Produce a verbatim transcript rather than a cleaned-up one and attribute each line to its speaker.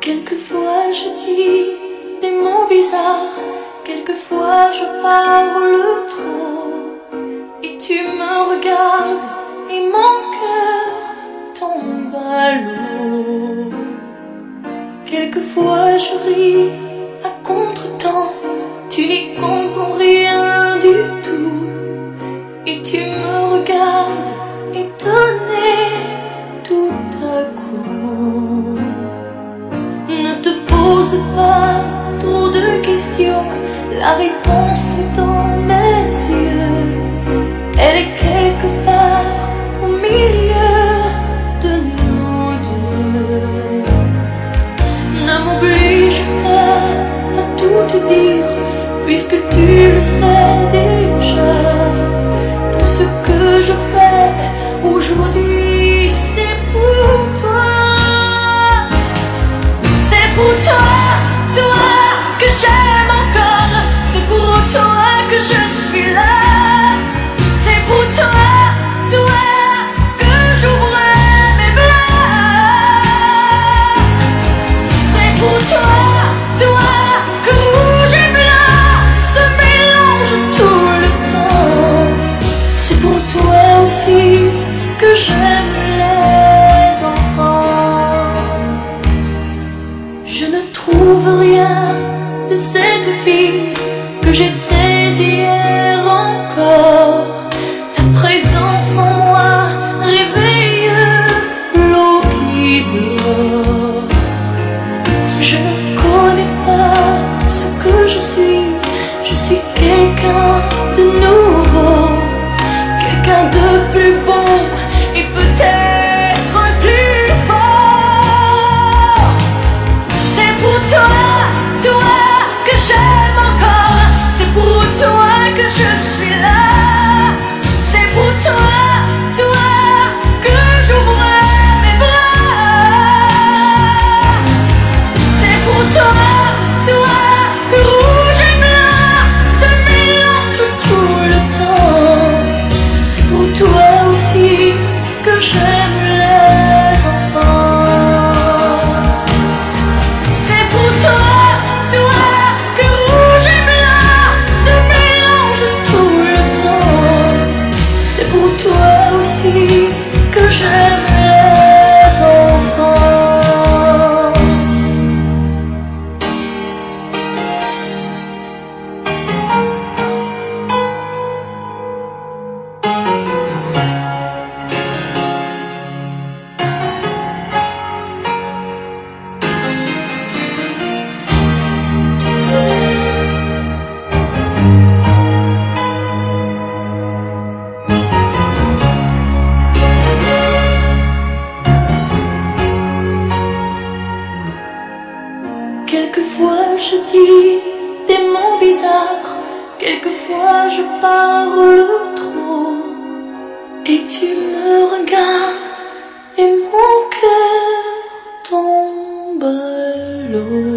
Speaker 1: Quelquefois je dis des mots bizarres, quelquefois je parle trop, et tu me regardes et mon cœur tombe à l'eau. Quelquefois je ris à contre-temps, tu n'y comprends rien du tout, et tu me regardes étonné tout à coup. Ne te pose pas trop de questions, la réponse est dans mes yeux. Elle est quelque part au milieu de nous deux. Ne m'oblige pas à tout te dire, puisque tu le sais déjà. Tout ce que je fais aujourd'hui, c'est pour toi. C'est pour toi, toi que j'aime encore. C'est pour toi que je suis là. C'est pour toi, toi que j'ouvre mes bras. C'est pour toi, toi que rouge et blanc se mélangent tout le temps. C'est pour toi aussi que j'aime les enfants. Je ne trouve rien de cette fille que j'étais hier encore. Ta présence en moi réveille l'eau qui dort. Je ne connais pas ce que je suis, je suis quelqu'un de nouveau, quelqu'un de plus bon et peut-être plus fort. C'est pour toi, toi que j'aime encore, c'est pour toi que je suis là. C'est pour toi, toi que j'ouvre mes bras. C'est pour toi, toi que rouge et blanc se mélangent tout le temps. C'est pour toi aussi que j'aime les enfants. C'est pour toi, toi que rouge et blanc se mélangent tout le temps. C'est pour toi aussi que j'aime les enfants. Quelquefois je dis des mots bizarres, quelquefois je parle trop, et tu me regardes et mon cœur tombe à l'eau.